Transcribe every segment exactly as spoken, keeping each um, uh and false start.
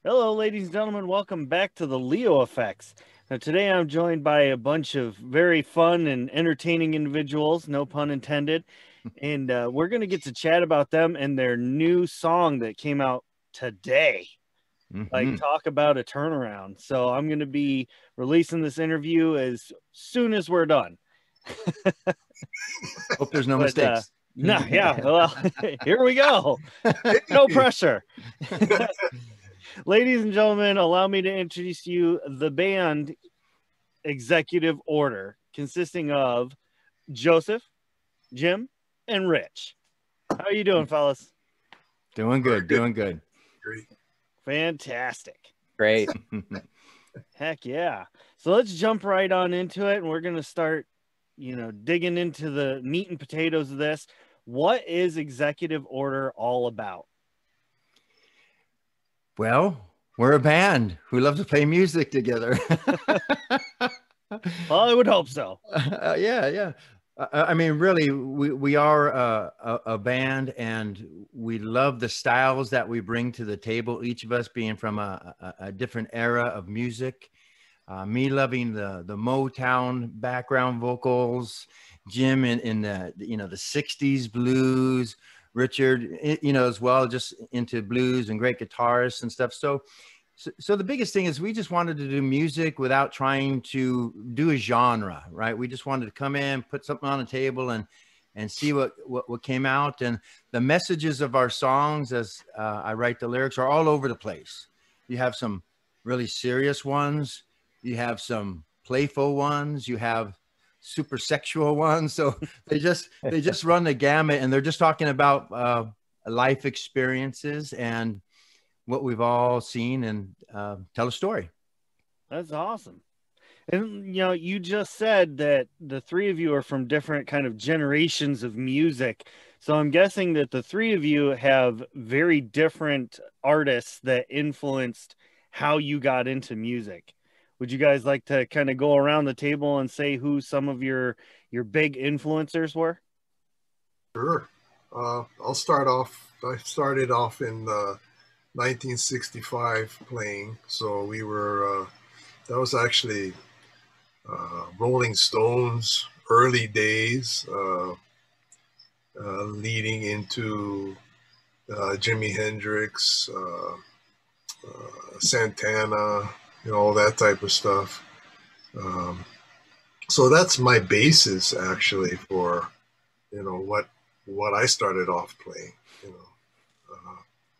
Hello, ladies and gentlemen. Welcome back to the Leo Effects. Now, today I'm joined by a bunch of very fun and entertaining individuals, no pun intended. And uh, we're going to get to chat about them and their new song that came out today. Like, Mm-hmm. talk about a turnaround. So, I'm going to be releasing this interview as soon as we're done. Hope there's no But, uh, mistakes. no, yeah, well, here we go. No pressure. Ladies and gentlemen, allow me to introduce you the band Executive Order, consisting of Joseph, Jim, and Rich. How are you doing, fellas? Doing good, doing good. Great. Fantastic. Great. Heck yeah. So let's jump right on into it, and we're going to start, you know, digging into the meat and potatoes of this. What is Executive Order all about? Well, we're a band who love to play music together. Well, I would hope so. Uh, yeah, yeah. Uh, I mean, really, we, we are uh, a, a band, and we love the styles that we bring to the table, each of us being from a, a, a different era of music. Uh, me loving the, the Motown background vocals, Jim in, in the, you know, the sixties blues, Richard, you know, as well, just into blues and great guitarists and stuff. So, so, so the biggest thing is we just wanted to do music without trying to do a genre, right? We just wanted to come in, put something on the table and, and see what, what, what came out. And the messages of our songs, as uh, I write the lyrics, are all over the place. You have some really serious ones. You have some playful ones. You have super sexual ones. So they just, they just run the gamut, and they're just talking about uh, life experiences and what we've all seen, and uh, tell a story. That's awesome. And, you know, you just said that the three of you are from different kind of generations of music. So I'm guessing that the three of you have very different artists that influenced how you got into music. Would you guys like to kind of go around the table and say who some of your your big influencers were? Sure. Uh, I'll start off. I started off in uh, nineteen sixty-five playing. So we were, uh, that was actually uh, Rolling Stones early days, uh, uh, leading into uh, Jimi Hendrix, uh, uh, Santana, you know, all that type of stuff. Um, so that's my basis actually for, you know, what what I started off playing, you know. Uh,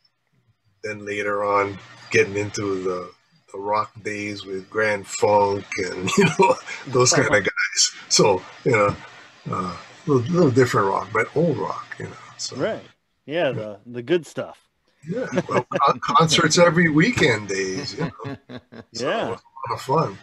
then later on, getting into the the rock days with Grand Funk and you know those kind of guys. So you know, uh, a little, little different rock, but old rock, you know. So, Right. Yeah, the the good stuff. yeah, well, con- concerts every weekend days, you know. So Yeah. it was a lot of fun.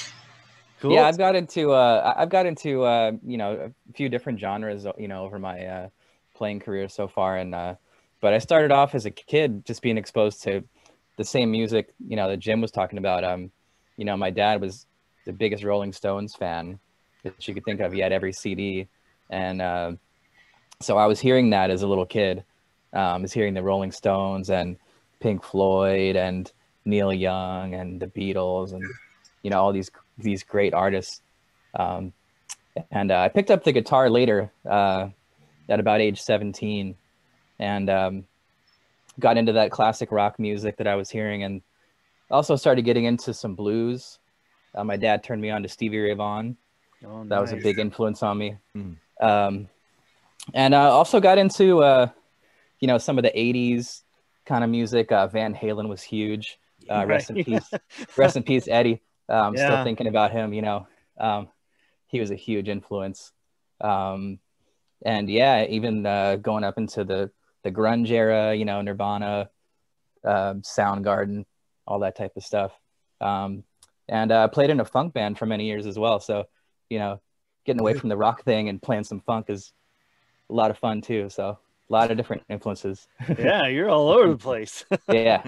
Cool. Yeah, I've got into uh, I- I've got into uh, you know, a few different genres, you know, over my uh, playing career so far, and uh, but I started off as a kid just being exposed to the same music, you know, that Jim was talking about. Um, you know, my dad was the biggest Rolling Stones fan that you could think of. He had every C D, and uh, so I was hearing that as a little kid. Um, I was hearing the Rolling Stones and Pink Floyd and Neil Young and the Beatles and you know all these these great artists. Um, and uh, I picked up the guitar later uh, at about age seventeen, and um, got into that classic rock music that I was hearing, and also started getting into some blues. Uh, my dad turned me on to Stevie Ray Vaughan. Oh, That was a nice. big influence on me. Mm. Um, and I also got into, uh, you know, some of the eighties kind of music. Uh, Van Halen was huge. Uh, rest in Right. peace. Rest in peace, Eddie. Uh, I'm Yeah. still thinking about him, you know. Um, he was a huge influence. Um, and yeah, even uh, going up into the, the grunge era, you know, Nirvana, uh, Soundgarden, all that type of stuff. Um, and I uh, played in a funk band for many years as well. So, you know, getting away from the rock thing and playing some funk is a lot of fun too. So a lot of different influences. Yeah, you're all over the place. Yeah.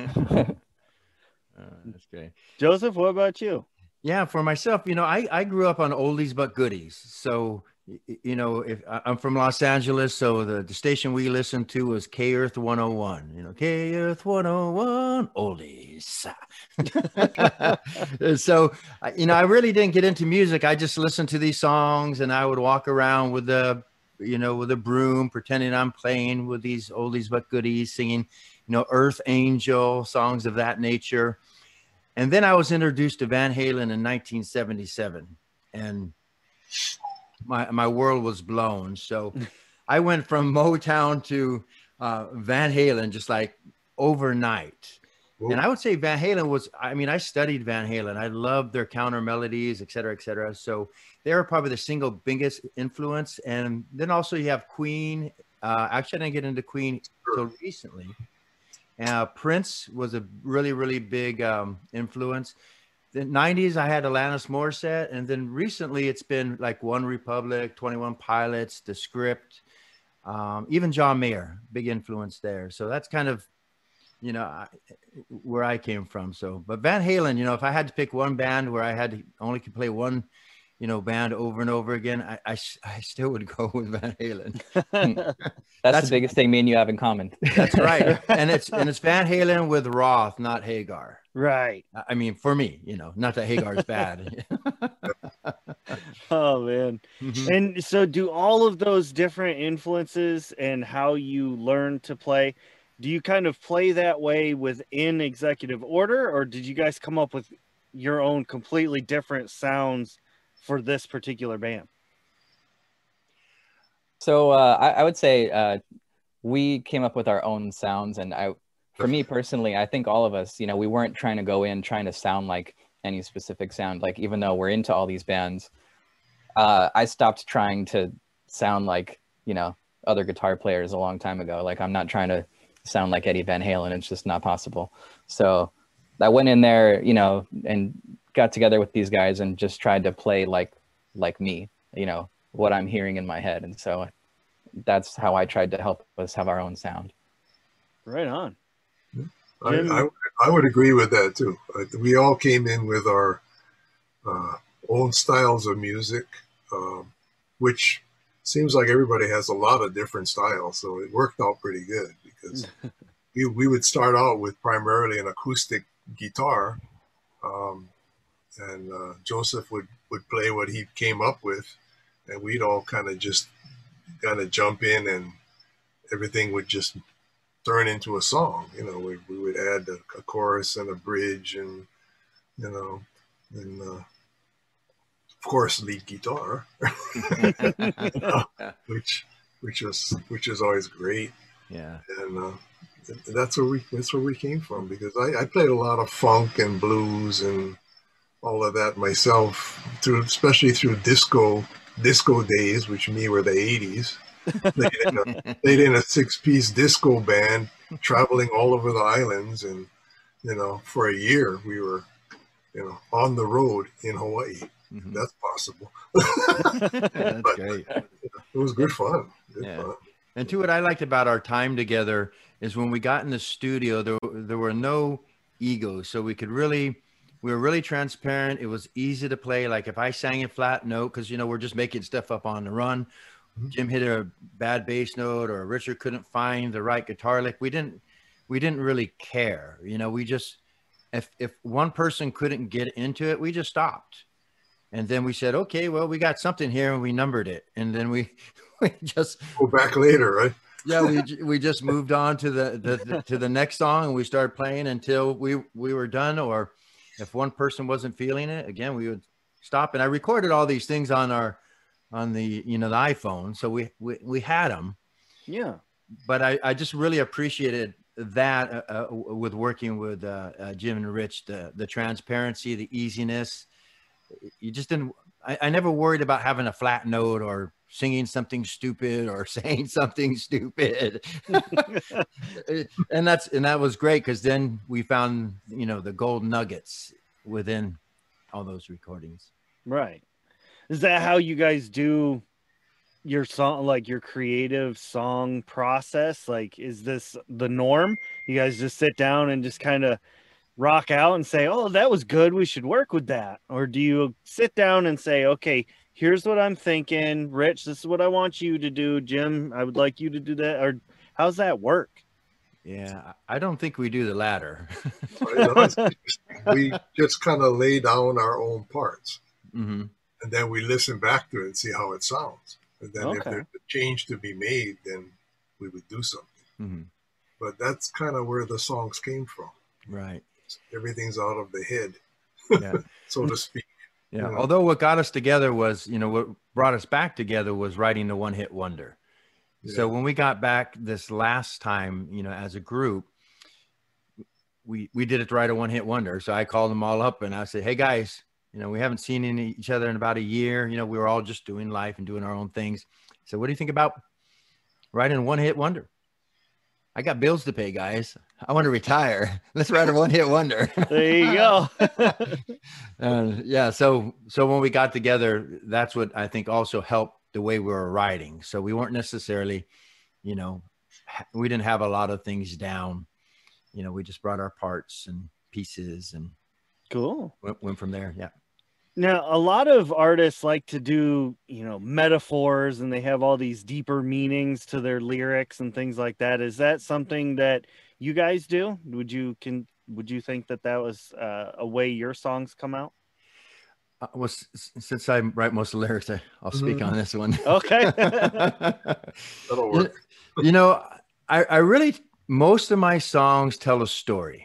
Uh, that's great. Joseph, what about you? Yeah, for myself, you know, I, I grew up on oldies but goodies. So, you know, if I'm from Los Angeles, so the, the station we listened to was K Earth one oh one, you know, K Earth one oh one, oldies. So, you know, I really didn't get into music. I just listened to these songs and I would walk around with the, you know, with a broom, pretending I'm playing with these oldies but goodies, singing, you know, Earth Angel, songs of that nature. And then I was introduced to Van Halen in nineteen seventy-seven. And my my world was blown. So I went from Motown to uh, Van Halen just like overnight. Ooh. And I would say Van Halen was, I mean, I studied Van Halen. I loved their counter melodies, et cetera, et cetera. So they were probably the single biggest influence. And then also you have Queen. Uh, actually, I didn't get into Queen until recently. Uh, Prince was a really, really big um, influence. The nineties, I had Alanis Morissette, and then recently it's been like One Republic, twenty-one Pilots, The Script, um, even John Mayer, big influence there. So that's kind of, you know, I, where I came from. So, but Van Halen, you know, if I had to pick one band where I had to only could play one, you know, band over and over again, I I, I still would go with Van Halen. that's, that's the biggest thing me and you have in common. That's right, and it's and it's Van Halen with Roth, not Hagar. Right. I mean, for me, you know, not that Hagar's bad. Oh, man. Mm-hmm. And so do all of those different influences and how you learn to play, do you kind of play that way within Executive Order, or did you guys come up with your own completely different sounds for this particular band? So uh, I, I would say uh, we came up with our own sounds, and I For me personally, I think all of us, you know, we weren't trying to go in trying to sound like any specific sound. Like, even though we're into all these bands, uh, I stopped trying to sound like, you know, other guitar players a long time ago. Like, I'm not trying to sound like Eddie Van Halen. It's just not possible. So I went in there, you know, and got together with these guys and just tried to play like, like me, you know, what I'm hearing in my head. And so that's how I tried to help us have our own sound. Right on. I, I, I would agree with that too. We all came in with our uh, own styles of music, um, which seems like everybody has a lot of different styles. So it worked out pretty good because we, we would start out with primarily an acoustic guitar, um, and uh, Joseph would, would play what he came up with, and we'd all kind of just kind of jump in, and everything would just turn into a song. You know, we, we would add a, a chorus and a bridge, and, you know, and uh, of course lead guitar, you know, which which was which was always great. Yeah, and uh, that's where we that's where we came from, because I, I played a lot of funk and blues and all of that myself, through especially through disco disco days, which to me were the eighties. Played in a, played in a six-piece disco band, traveling all over the islands, and, you know, for a year we were, you know, on the road in Hawaii. Mm-hmm. That's possible. That's but, great. It was good fun. Good yeah. fun. And too, what I liked about our time together is when we got in the studio, there there were no egos, so we could really. We were really transparent. It was easy to play. Like if I sang a flat note, because, you know, we're just making stuff up on the run. Jim hit a bad bass note, or Richard couldn't find the right guitar lick. We didn't, we didn't really care. You know, we just, if, if one person couldn't get into it, we just stopped. And then we said, okay, well, we got something here, and we numbered it. And then we, we just go back later, right? Yeah. We, we just moved on to the, the, the, to the next song, and we started playing until we, we were done. Or if one person wasn't feeling it, again, we would stop. And I recorded all these things on our, on the, you know, the iPhone. So we, we, we had them. Yeah. But I, I just really appreciated that uh, uh, with working with uh, uh, Jim and Rich, the, the transparency, the easiness. You just didn't, I, I never worried about having a flat note or singing something stupid or saying something stupid. and that's, and that was great. Cause then we found, you know, the gold nuggets within all those recordings. Right. Is that how you guys do your song, like your creative song process? Like, is this the norm? You guys just sit down and just kind of rock out and say, oh, that was good, we should work with that? Or do you sit down and say, okay, here's what I'm thinking. Rich, this is what I want you to do. Jim, I would like you to do that. Or how's that work? Yeah, I don't think we do the latter. We just kind of lay down our own parts. Mm-hmm. And then we listen back to it and see how it sounds. And then if Okay. there's a change to be made, then we would do something. Mm-hmm. But that's kind of where the songs came from. Right. Everything's out of the head, Yeah. so to speak. Yeah. Yeah. Although what got us together was, you know, what brought us back together was writing the One Hit Wonder. So Yeah. when we got back this last time, you know, as a group, we we did it to write a one hit wonder. So I called them all up and I said, hey guys, you know, we haven't seen any, each other in about a year. You know, we were all just doing life and doing our own things. So what do you think about writing a one hit wonder? I got bills to pay, guys. I want to retire. Let's write a one hit wonder. There you go. uh, yeah. So, so when we got together, that's what I think also helped the way we were writing. So we weren't necessarily, you know, ha- we didn't have a lot of things down. You know, we just brought our parts and pieces and Cool. went, went from there. Yeah. Now, a lot of artists like to do, you know, metaphors, and they have all these deeper meanings to their lyrics and things like that. Is that something that you guys do? Would you can would you think that that was uh, a way your songs come out? Uh, well, s- s- since I write most of the lyrics, I, I'll speak Mhm. on this one. Okay. That'll you, work. you know, I, I really, most of my songs tell a story.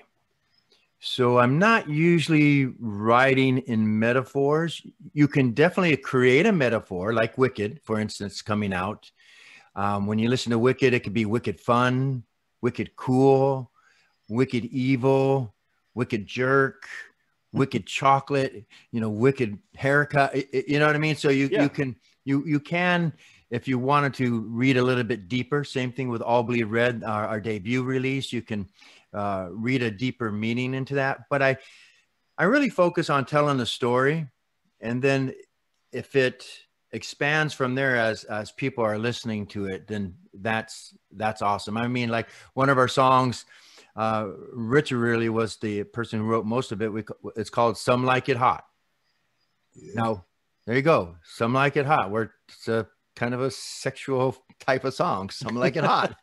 So I'm not usually writing in metaphors. You can definitely create a metaphor, like Wicked, for instance, coming out. Um, when you listen to Wicked, it could be wicked fun, wicked cool, wicked evil, wicked jerk, wicked chocolate, you know, wicked haircut. i- i- You know what I mean? So you, Yeah. you can, you, you can, if you wanted to read a little bit deeper, same thing with All Bleed Red, our, our debut release, you can uh, read a deeper meaning into that. But I, I really focus on telling the story. And then if it expands from there as, as people are listening to it, then that's, that's awesome. I mean, like one of our songs, uh, Richard really was the person who wrote most of it. We, it's called Some Like It Hot. Yeah. Now, there you go. Some Like It Hot. Where it's a kind of a sexual type of song. Some like it hot.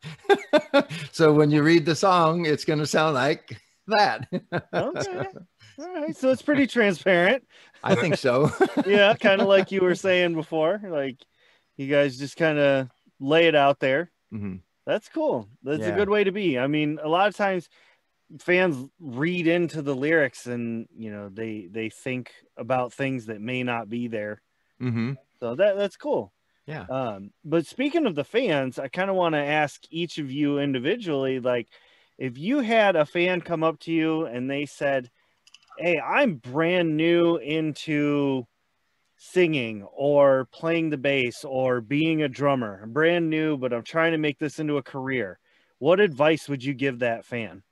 So when you read the song, it's going to sound like that. Okay. All right. So it's pretty transparent. I think so. Yeah, kind of like you were saying before. Like you guys just kind of lay it out there. Mhm. That's cool. That's a Yeah. good way to be. I mean, a lot of times fans read into the lyrics and, you know, they they think about things that may not be there. Mhm. So that that's cool. Yeah. Um, but speaking of the fans, I kind of want to ask each of you individually, like, if you had a fan come up to you and they said, hey, I'm brand new into singing or playing the bass or being a drummer. I'm brand new, but I'm trying to make this into a career. What advice would you give that fan?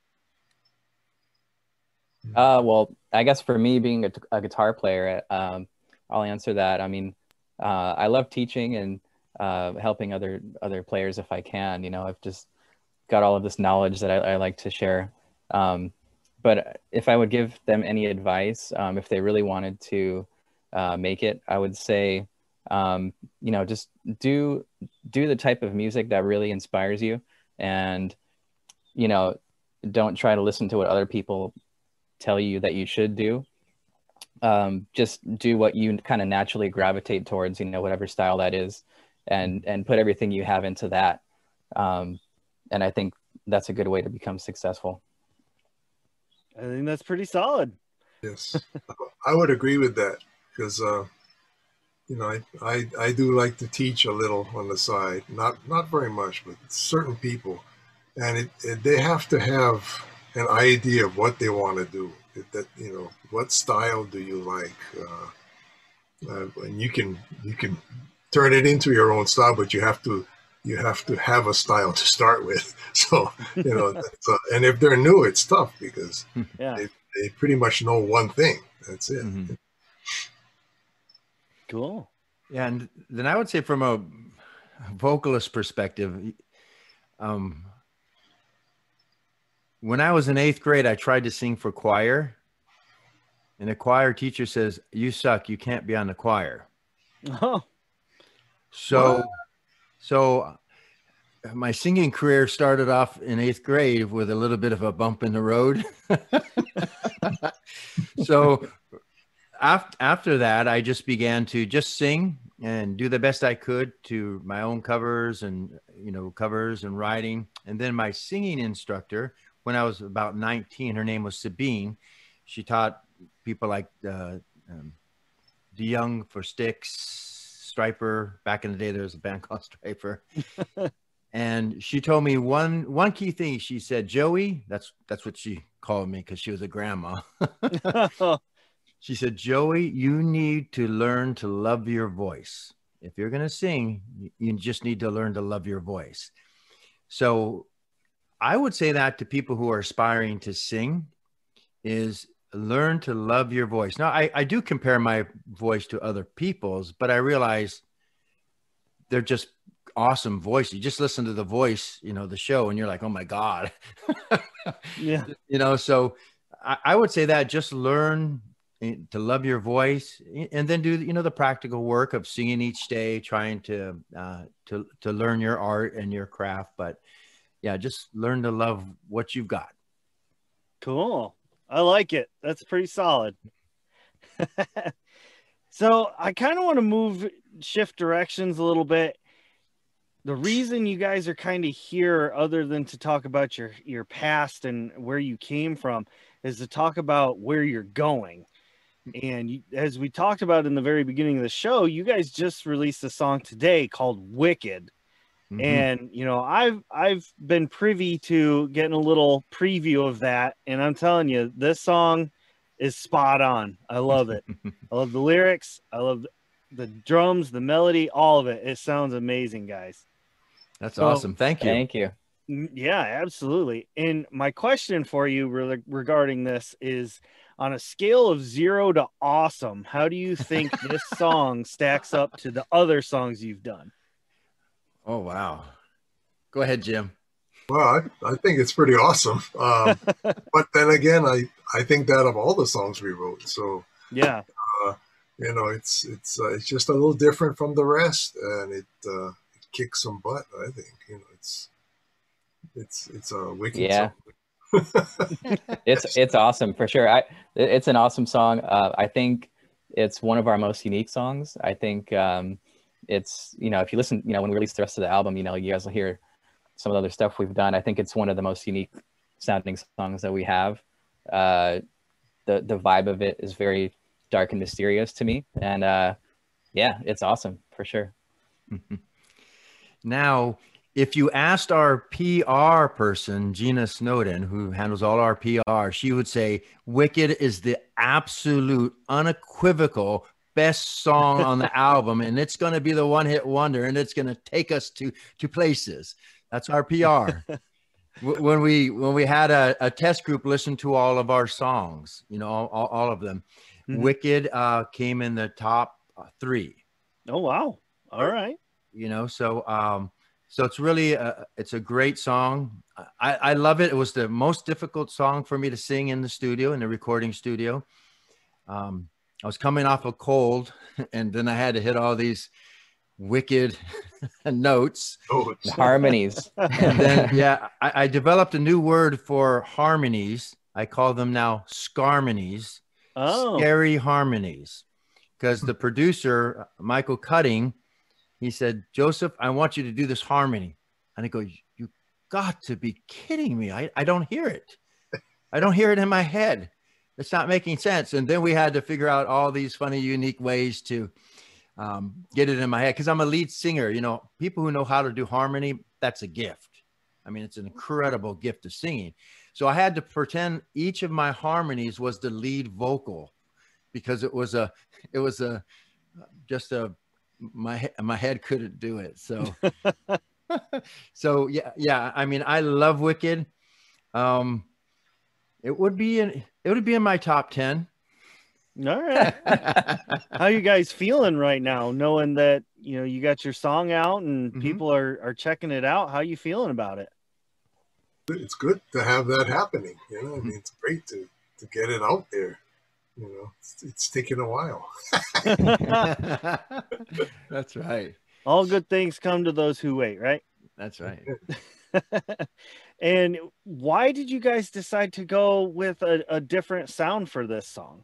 Uh, well, I guess for me being a, a guitar player, um, I'll answer that. I mean, uh, I love teaching and uh, helping other other players if I can. You know, I've just got all of this knowledge that I, I like to share. Um, but if I would give them any advice, um, if they really wanted to uh, make it, I would say, um, you know, just do do the type of music that really inspires you, and you know, don't try to listen to what other people tell you that you should do. Um, just do what you kind of naturally gravitate towards, you know, whatever style that is, and and put everything you have into that. Um, and I think that's a good way to become successful. I think that's pretty solid. Yes, I would agree with that because, uh, you know, I, I I do like to teach a little on the side, not not very much, but certain people, and it, it they have to have an idea of what they want to do. That, you know, what style do you like, uh, uh, and you can you can turn it into your own style, but you have to you have to have a style to start with. So you know, that's, uh, and if they're new, it's tough because Yeah. they, they pretty much know one thing. That's it. Mhm. Cool. Yeah, and then I would say from a vocalist perspective, um, when I was in eighth grade, I tried to sing for choir, and the choir teacher says, "You suck. You can't be on the choir." Oh, So, What? so my singing career started off in eighth grade with a little bit of a bump in the road. So after, after that, I just began to just sing and do the best I could to my own covers and, you know, covers and writing. And then my singing instructor, when I was about nineteen, her name was Sabine. She taught people like uh, um, DeYoung for Sticks, Striper. Back in the day, there was a band called Striper. And she told me one one key thing. She said, Joey, that's that's what she called me because she was a grandma. She said, Joey, you need to learn to love your voice. If you're going to sing, you just need to learn to love your voice. So I would say that to people who are aspiring to sing is learn to love your voice. Now, I, I do compare my voice to other people's, but I realize they're just awesome voice. You just listen to the voice, you know, the show, and you're like, oh my God. yeah. You know, so I, I would say that just learn to love your voice, and then do, you know, the practical work of singing each day, trying to, uh, to, to learn your art and your craft. But yeah, just learn to love what you've got. Cool. I like it. That's pretty solid. So I kind of want to move, shift directions a little bit. The reason you guys are kind of here, other than to talk about your, your past and where you came from, is to talk about where you're going. And you, as we talked about in the very beginning of the show, you guys just released a song today called Wicked. Mm-hmm. And, you know, I've, I've been privy to getting a little preview of that. And I'm telling you, this song is spot on. I love it. I love the lyrics. I love the drums, the melody, all of it. It sounds amazing, guys. That's so awesome. Thank you. Thank you. Yeah, absolutely. And my question for you re- regarding this is, on a scale of zero to awesome, how do you think this song stacks up to the other songs you've done? Oh, wow. Go ahead, Jim. Well, I, I think it's pretty awesome. Um, but then again, I, I think that of all the songs we wrote. So yeah, uh, you know, it's it's uh, it's just a little different from the rest, and it, uh, it kicks some butt. I think, you know, it's it's it's a wicked yeah. song. it's it's awesome for sure. I it's an awesome song. Uh, I think it's one of our most unique songs. I think um, it's, you know, if you listen, you know, when we release the rest of the album, you know, you guys will hear some of the other stuff we've done. I think it's one of the most unique sounding songs that we have. Uh, the the vibe of it is very dark and mysterious to me, and uh, yeah, it's awesome for sure. Now, if you asked our P R person, Gina Snowden, who handles all our P R, she would say Wicked is the absolute unequivocal best song on the album. And it's going to be the one hit wonder, and it's going to take us to, to places. That's our P R. when we, when we had a, a test group listen to all of our songs, you know, all, all, all of them, mm-hmm. Wicked uh, came in the top three. Oh, wow. All right. You know, so, um, So it's really, a, it's a great song. I, I love it. It was the most difficult song for me to sing in the studio, in the recording studio. Um, I was coming off a cold, and then I had to hit all these wicked notes. Oh, harmonies. And then, yeah, I, I developed a new word for harmonies. I call them now scarmonies, oh. scary harmonies. Because the producer, Michael Cutting, he said, Joseph, I want you to do this harmony. And I go, you got to be kidding me. I, I don't hear it. I don't hear it in my head. It's not making sense. And then we had to figure out all these funny, unique ways to um, get it in my head. Because I'm a lead singer. You know, people who know how to do harmony, that's a gift. I mean, it's an incredible gift of singing. So I had to pretend each of my harmonies was the lead vocal, because it was a, it was a, just a, my my head couldn't do it. So so yeah yeah I mean, I love Wicked. Um it would be in it would be in my top ten. All right. How you guys feeling right now, knowing that, you know, you got your song out and mm-hmm. people are are checking it out? How you feeling about it? It's good to have that happening, you know. I mean, it's great to to get it out there. you know, it's, it's taken a while. That's right. All good things come to those who wait, right? That's right. And why did you guys decide to go with a, a different sound for this song?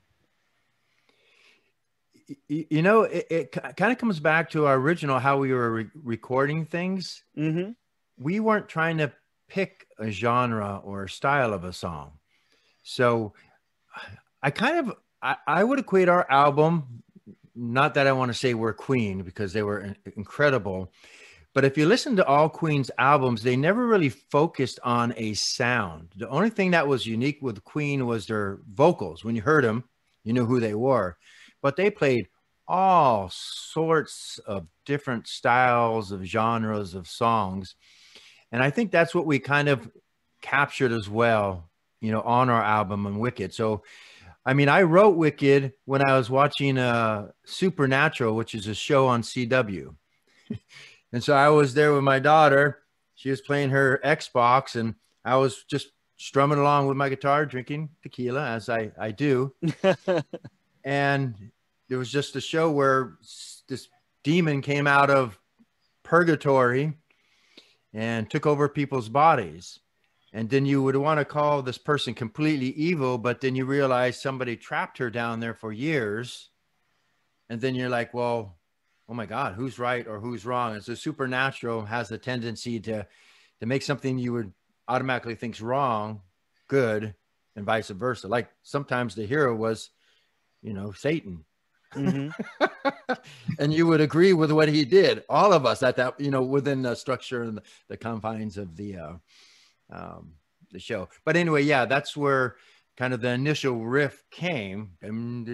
You, you know, it, it kind of comes back to our original, how we were re recording things. Mm-hmm. We weren't trying to pick a genre or a style of a song. So I kind of, I, I would equate our album, not that I want to say we're Queen, because they were incredible, but if you listen to all Queen's albums, they never really focused on a sound. The only thing that was unique with Queen was their vocals. When you heard them, you knew who they were, but they played all sorts of different styles of genres of songs. And I think that's what we kind of captured as well, you know, on our album on Wicked. So, I mean, I wrote Wicked when I was watching uh, Supernatural, which is a show on C W. And so I was there with my daughter. She was playing her Xbox, and I was just strumming along with my guitar, drinking tequila, as I, I do. And there was just a show where this demon came out of purgatory and took over people's bodies. And then you would want to call this person completely evil, but then you realize somebody trapped her down there for years. And then you're like, well, oh my God, who's right or who's wrong? And so Supernatural has a tendency to, to make something you would automatically think's wrong, good, and vice versa. Like sometimes the hero was, you know, Satan. Mm-hmm. And you would agree with what he did. All of us at that, you know, within the structure and the, the confines of the, uh, um, the show. But anyway, yeah, that's where kind of the initial riff came. And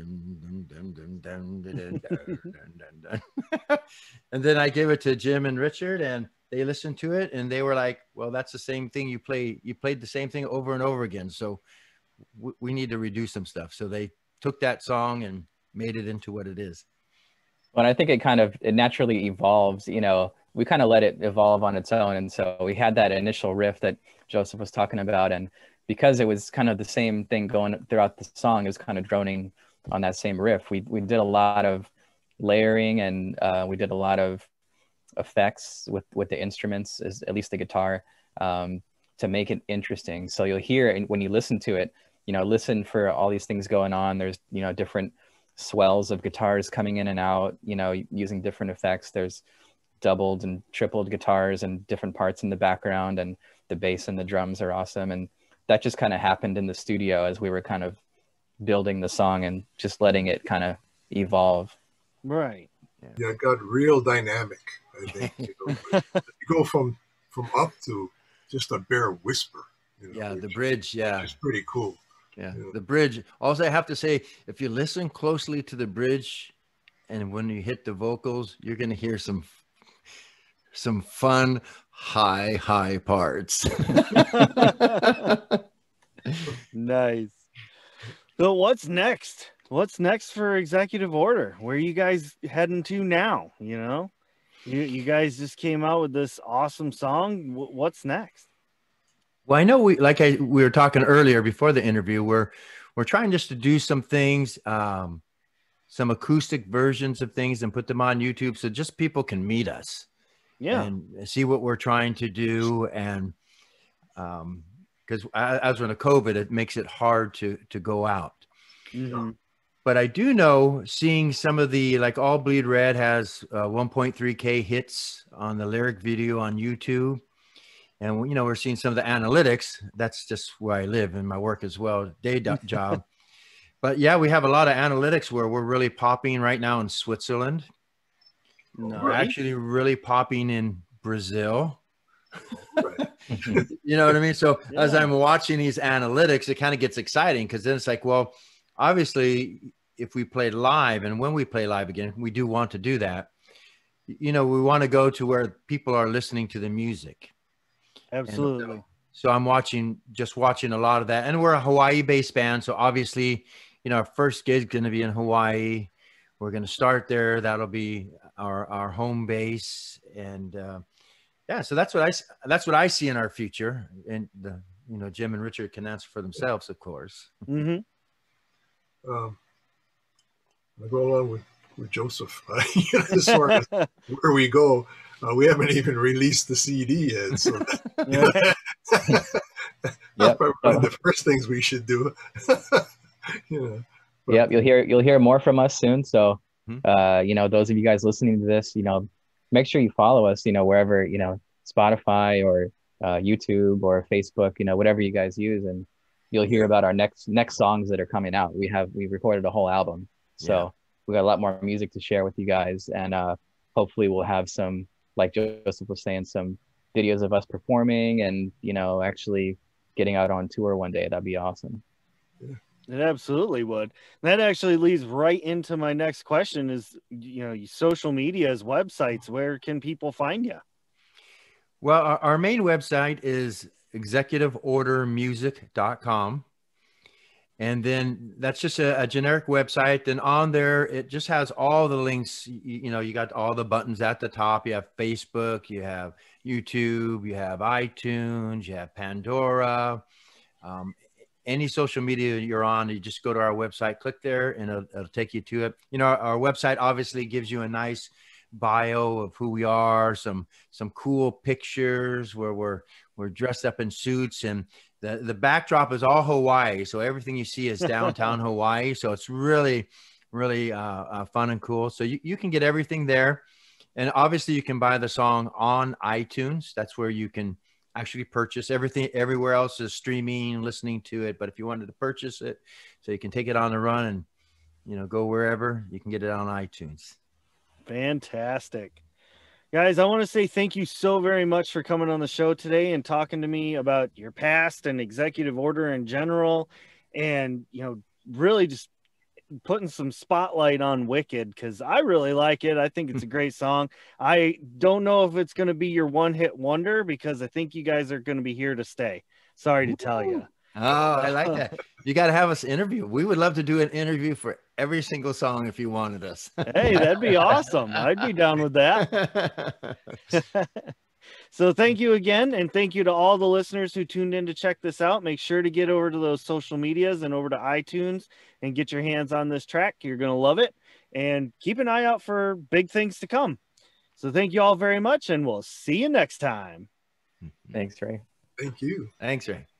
then I gave it to Jim and Richard, and they listened to it, and they were like, well, that's the same thing you play. You played the same thing over and over again. So we need to redo some stuff. So they took that song and made it into what it is. Well, I think it kind of, it naturally evolves, you know, we kind of let it evolve on its own. And so we had that initial riff that Joseph was talking about. And because it was kind of the same thing going throughout the song, it was kind of droning on that same riff. We, we did a lot of layering, and uh, we did a lot of effects with, with the instruments, as, at least the guitar, um, to make it interesting. So you'll hear, and when you listen to it, you know, listen for all these things going on. There's, you know, different swells of guitars coming in and out, you know, using different effects. There's doubled and tripled guitars and different parts in the background, and the bass and the drums are awesome. And that just kind of happened in the studio as we were kind of building the song and just letting it kind of evolve. Right. Yeah, yeah, it got real dynamic. I think you, know, you go from from up to just a bare whisper. You know, yeah, the bridge. Yeah, it's pretty cool. Yeah, yeah, the bridge. Also, I have to say, if you listen closely to the bridge, and when you hit the vocals, you're gonna hear some some fun high high parts. Nice. So what's next? What's next for Executive Order? Where are you guys heading to now? You know, you, you guys just came out with this awesome song. W what's next? Well, I know we, like I, we were talking earlier before the interview, we're, we're trying just to do some things, um, some acoustic versions of things and put them on YouTube. So just people can meet us. Yeah. And see what we're trying to do. And, um, cause as when a COVID, it makes it hard to, to go out. Mm-hmm. But I do know, seeing some of the, like All Bleed Red has uh, one point three K hits on the lyric video on YouTube. And, you know, we're seeing some of the analytics. That's just where I live in my work as well, day job. But yeah, we have a lot of analytics where we're really popping right now in Switzerland. Nice. We're actually really popping in Brazil. You know what I mean? So yeah. As I'm watching these analytics, it kind of gets exciting, because then it's like, well, obviously, if we play live, and when we play live again, we do want to do that. You know, we want to go to where people are listening to the music. Absolutely. And so I'm watching, just watching a lot of that. And we're a Hawaii-based band, so obviously, you know, our first gig is going to be in Hawaii. We're going to start there. That'll be our our home base, and uh, yeah. So that's what I that's what I see in our future. And the, you know, Jim and Richard can answer for themselves, of course. Mm-hmm. um, I go along with, with Joseph. You know, as far as where we go, uh, we haven't even released the C D yet. So that, you know, that's Yep. probably one of the first things we should do. You know, but, Yep, you'll hear you'll hear more from us soon. So, Hmm. uh, you know, those of you guys listening to this, you know, make sure you follow us. You know, wherever, you know, Spotify or uh, YouTube or Facebook, you know, whatever you guys use, and you'll hear Yeah. about our next next songs that are coming out. We have we recorded a whole album, so Yeah. we got a lot more music to share with you guys, and uh, hopefully we'll have some, like Joseph was saying, some videos of us performing, and you know, actually getting out on tour one day. That'd be awesome. It absolutely would. That actually leads right into my next question is, you know, social medias, websites, where can people find you? Well, our, our main website is executive order music dot com. And then that's just a, a generic website. Then on there, it just has all the links. You, you know, you got all the buttons at the top. You have Facebook, you have YouTube, you have iTunes, you have Pandora. Um, any social media you're on, you just go to our website, click there, and it'll, it'll take you to it. You know, our, our website obviously gives you a nice bio of who we are, some some cool pictures where we're we're dressed up in suits, and the the backdrop is all Hawaii, so everything you see is downtown Hawaii. So it's really really uh, uh, fun and cool. So you, you can get everything there, and obviously you can buy the song on iTunes. That's where you can actually purchase everything. Everywhere else is streaming, listening to it. But if you wanted to purchase it, so you can take it on the run and, you know, go wherever, you can get it on iTunes. Fantastic. Guys, I want to say thank you so very much for coming on the show today and talking to me about your past and executive order in general, and, you know, really just putting some spotlight on Wicked, because I really like it. I think it's a great song. I don't know if it's going to be your one hit wonder, because I think you guys are going to be here to stay. Sorry to tell you. Oh, I like that. You got to have us interview. We would love to do an interview for every single song if you wanted us. Hey, that'd be awesome. I'd be down with that. So thank you again, and thank you to all the listeners who tuned in to check this out. Make sure to get over to those social medias and over to iTunes and get your hands on this track. You're going to love it, and keep an eye out for big things to come. So thank you all very much, and we'll see you next time. Thanks, Ray. Thank you. Thanks, Ray.